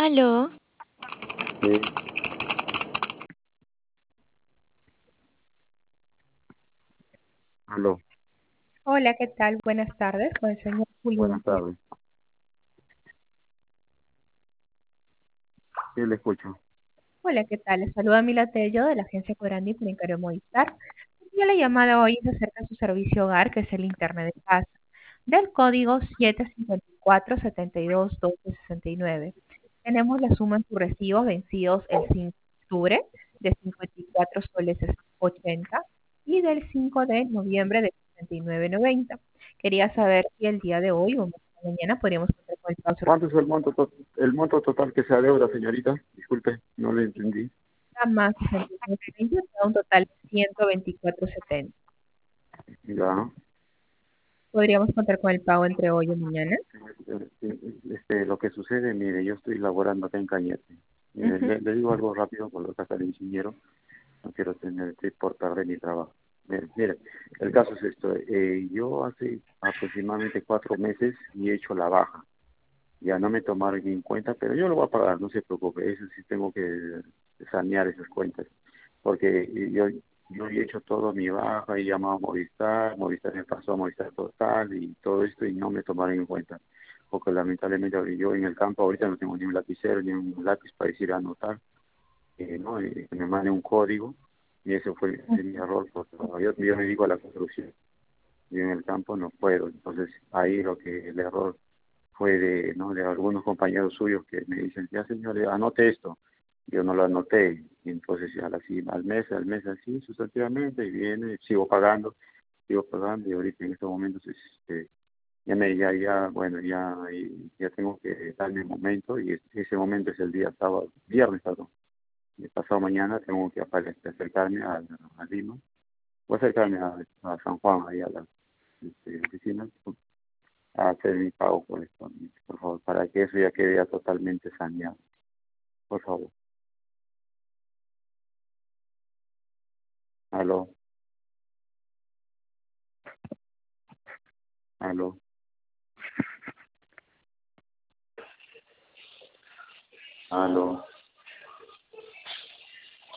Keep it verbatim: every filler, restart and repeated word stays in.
Aló, Sí, aló, Hola, ¿qué tal? Buenas tardes, con el señor Julio buenas Montoya. tardes. Sí, le escucho. Hola, ¿qué tal? Les saluda Mila Tello de la agencia Corandi por Encargo Movistar. Yo la llamada hoy es acerca de su servicio hogar, que es el Internet de casa, del código siete cinco cuatro, siete dos, uno dos seis nueve. Tenemos la suma en sus recibos vencidos el cinco de octubre de cincuenta y cuatro soles ochenta y del cinco de noviembre de sesenta y nueve noventa. Quería saber si el día de hoy o mañana podríamos contar con el pago ¿Cuánto es el monto, to- el monto total que se adeuda, señorita? Disculpe, no le entendí. más sesenta y nueve veinte, da un total de ciento veinticuatro setenta. Ya. Podríamos contar con el pago entre hoy y mañana. Este, este, lo que sucede, mire, yo estoy laborando acá en Cañete. Mire, Ujú. le, le digo algo rápido por lo que acá el ingeniero. No quiero tener que por tarde mi trabajo. Mire, mire, el caso es esto. Eh, yo hace aproximadamente cuatro meses y he hecho la baja. Ya no me tomaron en cuenta, pero yo lo voy a pagar, no se preocupe, eso sí tengo que sanear esas cuentas, porque yo, yo he hecho todo mi baja, he llamado a Movistar, Movistar me pasó a Movistar Total y todo esto y no me tomaron en cuenta, porque lamentablemente yo en el campo ahorita no tengo ni un lapicero ni un lápiz para decir anotar, eh, ¿no? Y que me mande un código y ese fue ese mi error, porque yo, yo me dedico a la construcción, yo en el campo no puedo, entonces ahí lo que el error fue de, ¿no? de algunos compañeros suyos que me dicen, ya señor, anote esto. Yo no lo anoté, y entonces ya así, al mes, al mes así, sustantivamente, y viene, sigo pagando, sigo pagando, y ahorita en estos momentos, este, ya me, ya, ya, bueno, ya, y- ya tengo que darme un momento, y es- ese momento es el día sábado, viernes, perdón, y pasado mañana tengo que apare- acercarme a, a Lima, o acercarme a, a San Juan, ahí a la este, oficina, a hacer mi pago correspondiente, por favor, para que eso ya quede ya totalmente saneado. Por favor. Aló, aló, aló.